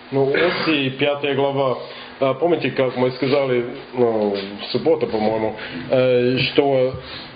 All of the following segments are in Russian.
Ну, Осии, 5 глава. Помните, как мы сказали, в субботу, по-моему, что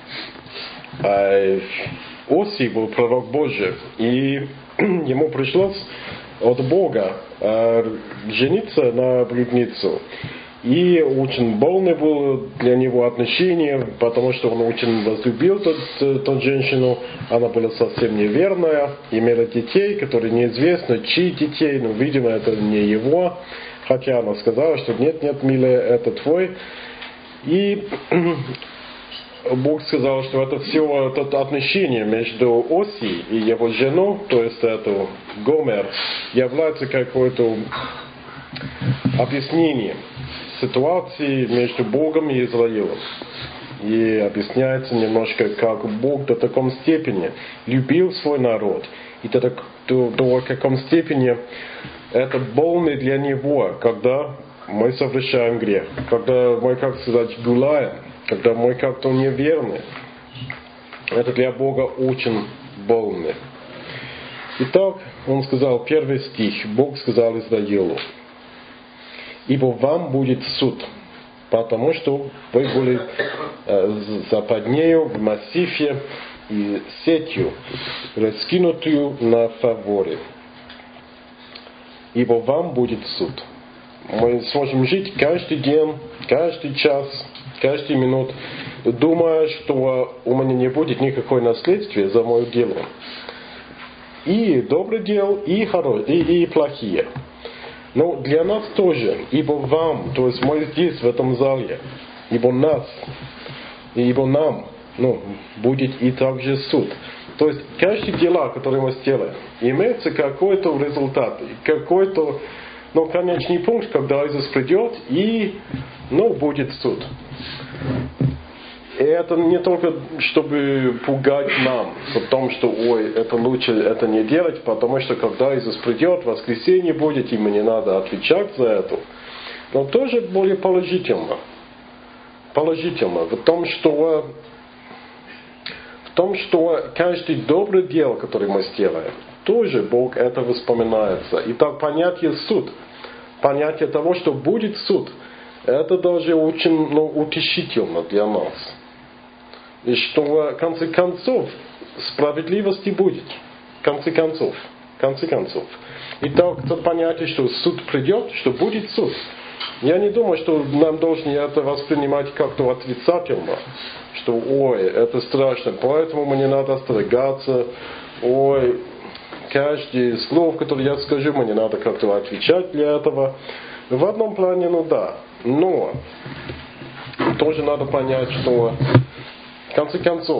Осий был пророк Божий, и ему пришлось от Бога жениться на блудницу. И очень больно было для него отношение, потому что он очень возлюбил ту женщину. Она была совсем неверная, имела детей, которые неизвестно, чьи детей, но, видимо, это не его. Хотя она сказала, что нет, милая, это твой. И Бог сказал, что это все это отношение между Осией и его женой, то есть это Гомер, является какое-то объяснением ситуации между Богом и Израилем. И объясняется немножко, как Бог до такой степени любил свой народ, и до какой степени это больно для Него, когда мы совершаем грех, когда мы, как сказать, гуляем, когда мы как-то неверны. Это для Бога очень больно. Итак, Он сказал, 1 стих, Бог сказал Израилу: «Ибо вам будет суд, потому что вы были западнею в массиве и сетью, раскинутую на фаворе. Ибо вам будет суд». Мы сможем жить каждый день, каждый час, каждую минуту, думая, что у меня не будет никакой наследствия за мое дело. И добрые дела, и плохие. Но для нас тоже, ибо вам, то есть мы здесь, в этом зале, ибо нам, будет и также суд. То есть каждое дело, которое мы сделаем, имеется какой-то результат, какой-то конечный пункт, когда Иисус придет, и будет суд. И это не только, чтобы пугать нам о том, что это лучше это не делать, потому что когда Иисус придет, воскресенье будет, и мне надо отвечать за это. Но тоже более положительно. В том, что каждое доброе дело, которое мы сделаем, тоже Бог это вспоминается. И так понятие суд, понятие того, что будет суд, это даже очень утешительно для нас. И что в конце концов справедливости будет. В конце концов. Итак, это понятие, что суд придет, что будет суд. Я не думаю, что нам должны это воспринимать как-то отрицательно. Что, это страшно, поэтому мне надо остерегаться. Каждое слово, которое я скажу, мне надо как-то отвечать для этого. В одном плане, да. Но тоже надо понять, что в конце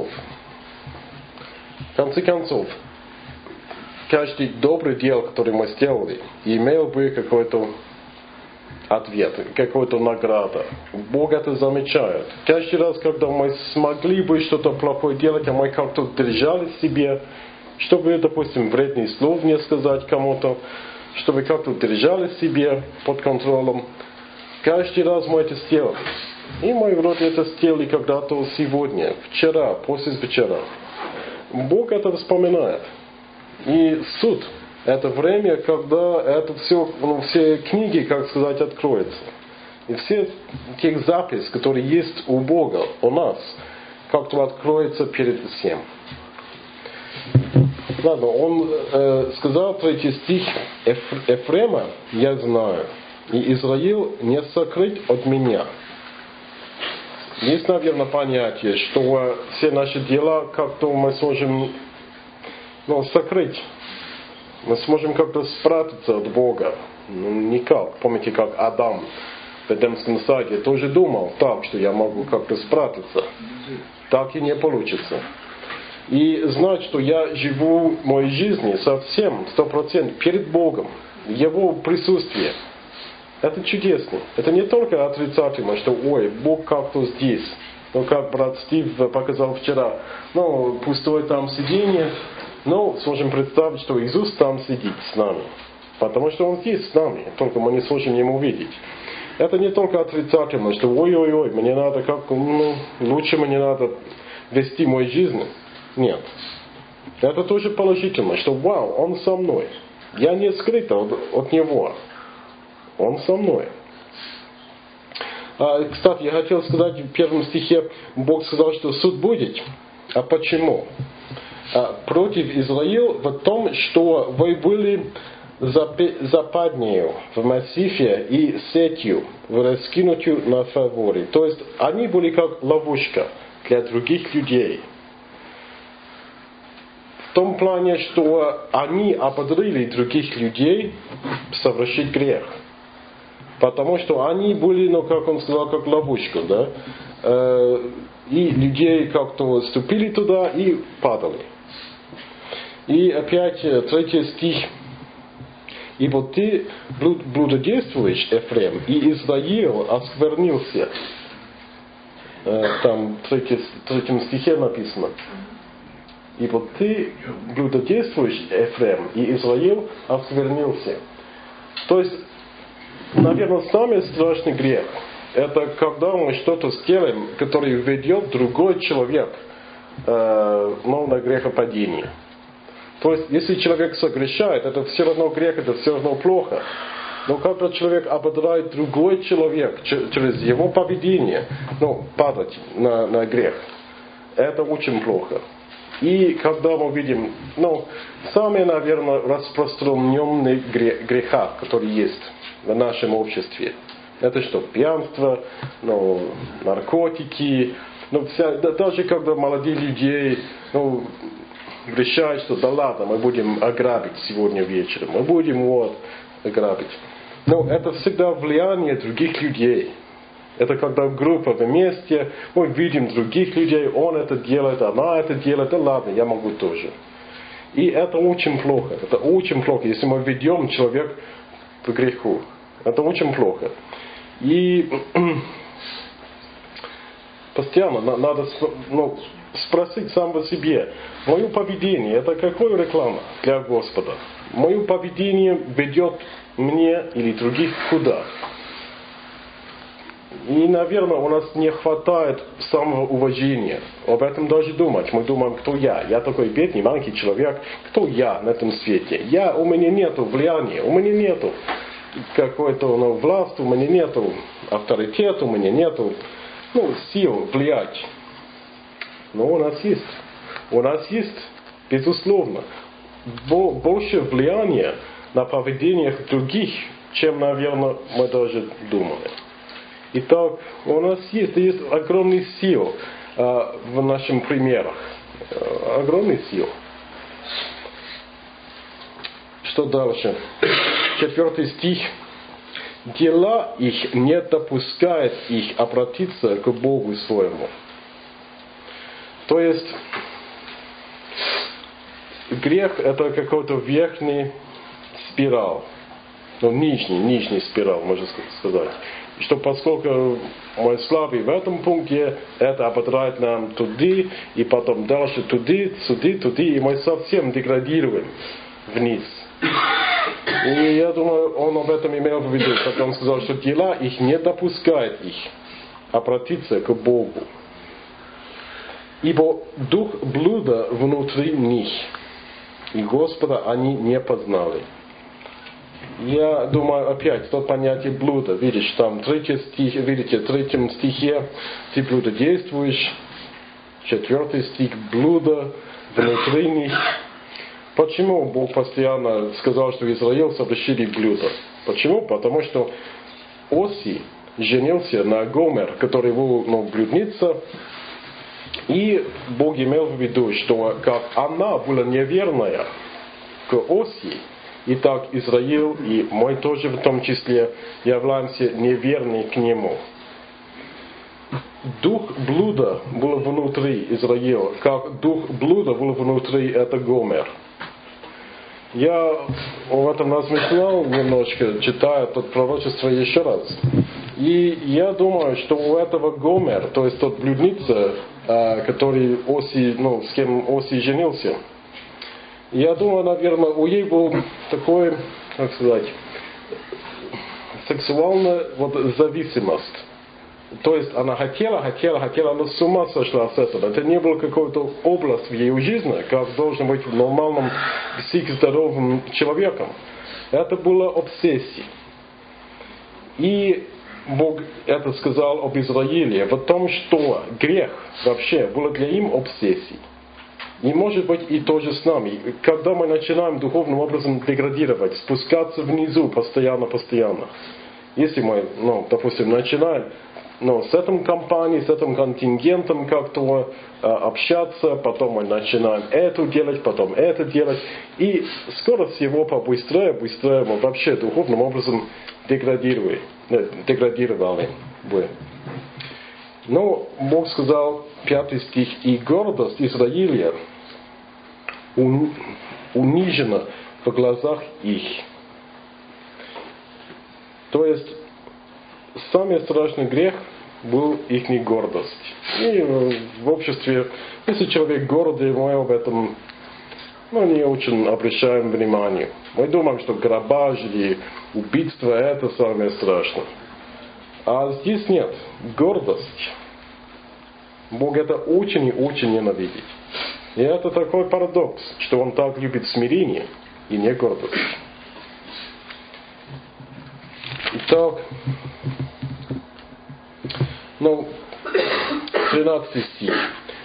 концов, каждый добрый дело, которое мы сделали, имел бы какой-то ответ, какую-то награду. Бог это замечает. Каждый раз, когда мы смогли бы что-то плохое делать, а мы как-то держали себе, чтобы, допустим, вредный слов не сказать кому-то, чтобы как-то держали себе под контролем, каждый раз мы это сделали. И мы вроде это сделали когда-то сегодня, вчера, послезавчера. Бог это вспоминает. И суд – это время, когда это все книги, как сказать, откроются. И все тех записи, которые есть у Бога, у нас, как-то откроются перед всем. Ладно, он сказал, 3 стих, «Ефрема я знаю, и Израиль не сокрыт от меня». Есть, наверное, понятие, что все наши дела как-то мы сможем сокрыть. Мы сможем как-то спрятаться от Бога. Никак. Помните, как Адам в Эдемском саде тоже думал так, что я могу как-то спрятаться. Так и не получится. И знать, что я живу в моей жизни совсем, 100% перед Богом, в Его присутствии. Это чудесно. Это не только отрицательно, что Бог как-то здесь. Как брат Стив показал вчера. Пустое там сиденье. Сможем представить, что Иисус там сидит с нами. Потому что Он здесь с нами. Только мы не сможем Ему видеть. Это не только отрицательно, что мне надо лучше мне надо вести мою жизнь. Нет. Это тоже положительно, что Он со мной. Я не скрыт от Него. Он со мной. Кстати, я хотел сказать, в первом стихе Бог сказал, что суд будет. А почему? Против Израиля в том, что вы были западнею в массиве и сетью, раскинутую на фаворе. То есть они были как ловушка для других людей. В том плане, что они ободрили других людей совершить грех. Потому что они были, как он сказал, как ловушка, да? И людей как-то вступили туда и падали. И опять 3 стих. «Ибо ты блудодействуешь, Ефрем, и Израиль осквернился». Там в 3 стихе написано. «Ибо ты блудодействуешь, Ефрем, и Израиль осквернился». То есть, наверное, самый страшный грех – это когда мы что-то сделаем, которое ведет другой человек на грехопадение. То есть, если человек согрешает, это все равно грех, это все равно плохо. Но когда человек ободряет другой человек через его поведение, падать на грех, это очень плохо. И когда мы видим, самые, наверное, распространенные греха, которые есть в нашем обществе, это что? Пьянство, наркотики, даже когда молодые люди, решают, что да ладно, мы будем ограбить сегодня вечером, мы будем ограбить. Но это всегда влияние других людей. Это когда группа вместе, мы видим других людей, он это делает, она это делает, да ладно, я могу тоже. И это очень плохо. Это очень плохо, если мы ведем человека к греху. Это очень плохо. И постоянно надо спросить самого себе, мое поведение, это какое реклама для Господа? Мое поведение ведет мне или других куда? И, наверное, у нас не хватает самоуважения. Об этом даже думать. Мы думаем, кто я? Я такой бедный, маленький человек. Кто я на этом свете? У меня нету влияния, у меня нету какой-то власти, у меня нету авторитета, у меня нету сил влиять. Но у нас есть. У нас есть, безусловно, больше влияния на поведение других, чем, наверное, мы даже думали. Итак, у нас есть огромные силы в нашем примерах. Огромные силы. Что дальше? 4 стих. «Дела их не допускают их обратиться к Богу своему». То есть, грех это какой-то верхний спираль. Нижний спираль, можно сказать. Что поскольку мы слабы в этом пункте, это ободряет нам туды, и потом дальше туды, и мы совсем деградируем вниз. И я думаю, он об этом имел в виду, когда он сказал, что дела их не допускают их обратиться к Богу. Ибо дух блуда внутри них, и Господа они не познали. Я думаю, опять то понятие блуда. Видишь, там 3 стих, видите, в 3 стихе ты блудодействуешь, 4 стих блуда внутри них. Почему Бог постоянно сказал, что Израиль совершили блудо? Почему? Потому что Оси женился на Гомер, который был блудница, и Бог имел в виду, что как она была неверная к Оси, и так Израиль, и мы тоже в том числе, являемся неверны к нему. Дух блуда был внутри Израиля, как дух блуда был внутри это Гомер. Я об этом размышлял немножко, читая это пророчество еще раз. И я думаю, что у этого Гомер, то есть тот блудница, который с кем Оси женился, я думаю, наверное, у нее был такой, как сказать, сексуальная зависимость. То есть она хотела, она с ума сошла с этого. Это не было какой-то область в ее жизни, как должен быть нормальным, психоздоровым человеком. Это была обсессия. И Бог это сказал об Израиле, в том, что грех вообще был для им обсессией. И может быть и то же с нами. Когда мы начинаем духовным образом деградировать, спускаться внизу постоянно. Если мы, допустим, начинаем с этой компанией, с этим контингентом как-то общаться, потом мы начинаем это делать, потом это делать. И скоро всего побыстрее мы вообще духовным образом деградировали бы. Но Бог сказал, 5 стих, «И гордость Израиля унижена в глазах их». То есть, самый страшный грех был их гордость. И в обществе, если человек гордый, мы об этом не очень обращаем внимание. Мы думаем, что грабеж или убийство это самое страшное. А здесь нет. Гордость. Бог это очень и очень ненавидит. И это такой парадокс, что Он так любит смирение и не гордость. Итак, 13 стих.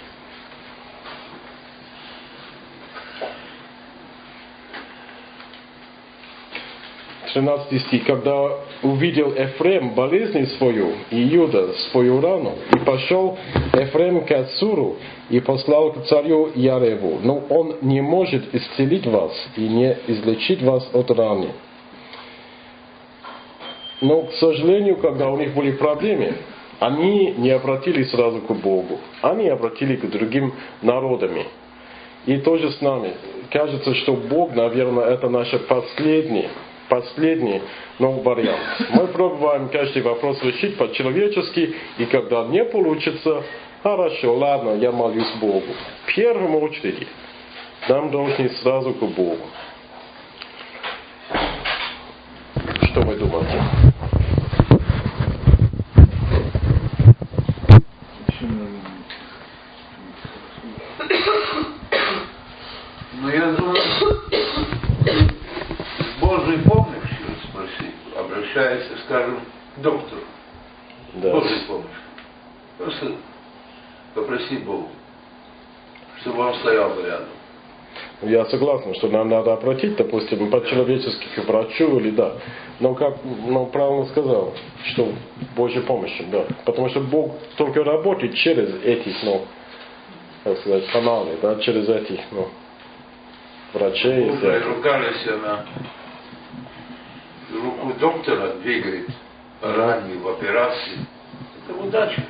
13 стих. «Когда увидел Ефрем болезнь свою, и Иуда свою рану, и пошел Ефрем к Ацуру, и послал к царю Яреву, но он не может исцелить вас и не излечить вас от раны». Но, к сожалению, когда у них были проблемы, они не обратились сразу к Богу. Они обратились к другим народам. И тоже с нами. Кажется, что Бог, наверное, это наш последний вариант. Мы пробуем каждый вопрос решить по-человечески, и когда не получится, хорошо, ладно, я молюсь Богу. В первую очередь, нам должны сразу к Богу. Что вы думаете? Я думаю, Божьей помощью спросить, обращается, скажем, к доктору. Да. Божьей помощью. Просто попроси Бога, чтобы он стоял рядом. Я согласен, что нам надо обратить, допустим, по-человечески к врачу или да. Но как правильно сказал, что Божьей помощью, да. Потому что Бог только работает через этих, как сказать, каналы, да, через этих, врачей. Бог ругались на руку доктора двигает ранее в операции. Это удача.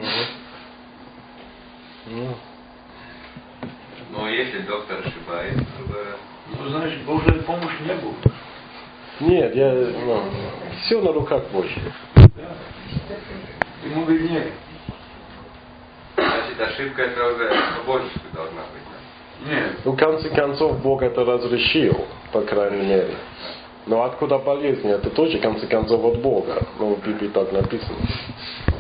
Но если доктор ошибается, Значит, Божья помощь не будет. Нет, все на руках Божьих. Да. Ему виднее. значит ошибка это уже божественная должна быть. Да? Нет. В конце концов, Бог это разрешил, по крайней мере. Но откуда болезнь? Это тоже, в конце концов, от Бога. В Библии так написано.